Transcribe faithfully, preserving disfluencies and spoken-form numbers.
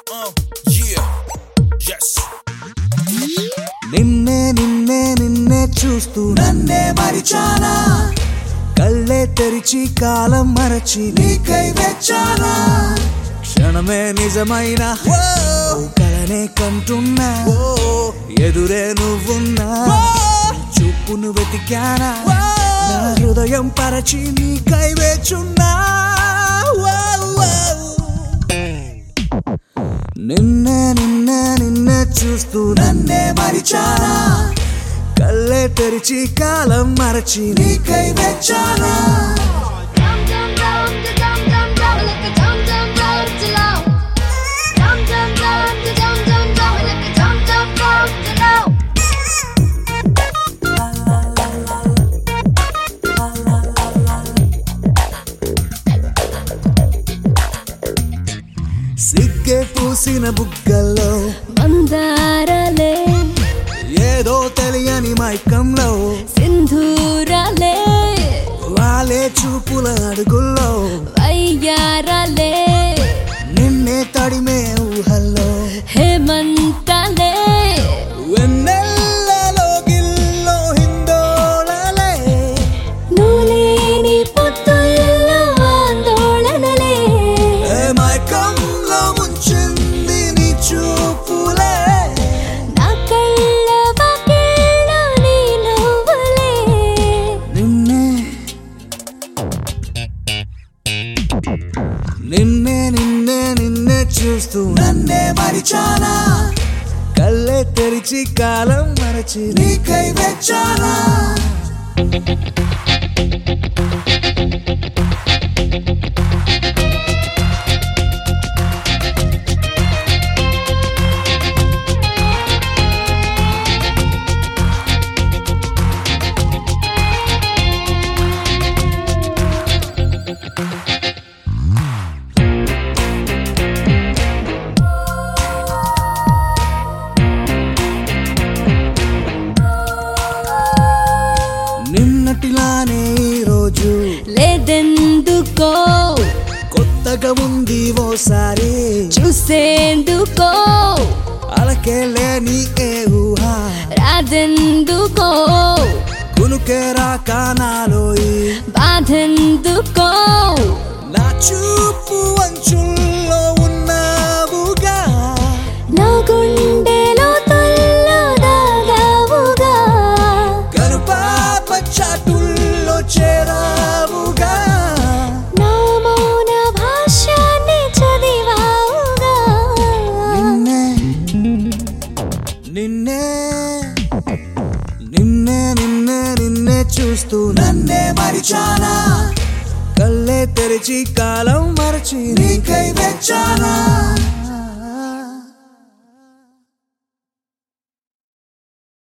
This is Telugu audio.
Uh, yeah. Yes. నిన్నే నిన్నే నిన్నే చూస్తూ నన్నే మరిచానా, కళ్ళే తెరిచి కాలం మరచి నీకై వెచ్చానా. క్షణమే నిజమైన కలనే కంటున్నా, ఎదురే నువ్వున్నా, చూపును వెతికానా, నా హృదయం పరచి నీకై వేచున్నా. నిన్నే నిన్నే నిన్నే చూస్తూ నన్నే మరిచానా, కళ్ళే తెరిచి కాలం మరచి నీకై వెచ్చానా. సిగ్గే పూసిన బుగ్గల్లో మందారాలే, ఏదో తెలియని మైకంలో సింధూరాలే, వాలే చూపుల అడుగుల్లో వయ్యారాలే, నిన్నే తడిమే ఊహల్లో హేమంతాలే, వెన్నెల్లలో గిల్లో హిందోళలే, నులేని పొత్తుల్లో ఆందోళనలే, ఏ మైకంలో ముంచింది నీ చూపులే, నా కళ్ళ వాకిళ్ళలో నీ నవ్వులే. నిన్నే నిన్నే నిన్నే నిన్నే చూస్తూ నన్నే మరిచానా, కళ్ళే తెరిచి కాలం మరచి నీకై వెచ్చానా. నిన్నటిలానే ఈరోజు లేదెందుకో కొత్తగా ఉంది ఓసారి చూసేందుకో, అలకే లేని ఏ ఊహ రాదెందుకో కునుకే రాక నాలో ఈ బాధెందుకో, నా చూపు అంచుల్లో ఉన్నావుగా, నా గుండెలో తొల్లో దాగావుగా, కనుపాప చాటుల్లో చేరావుగా, నా మౌన భాషాన్ని చదివావుగా. నిన్నే నిన్నే నిన్నే నిన్నే నిన్నే చూస్తూ నన్నే మరిచానా, కళ్ళే తెరిచి కాలం మరచి నీకై వెచ్చానా.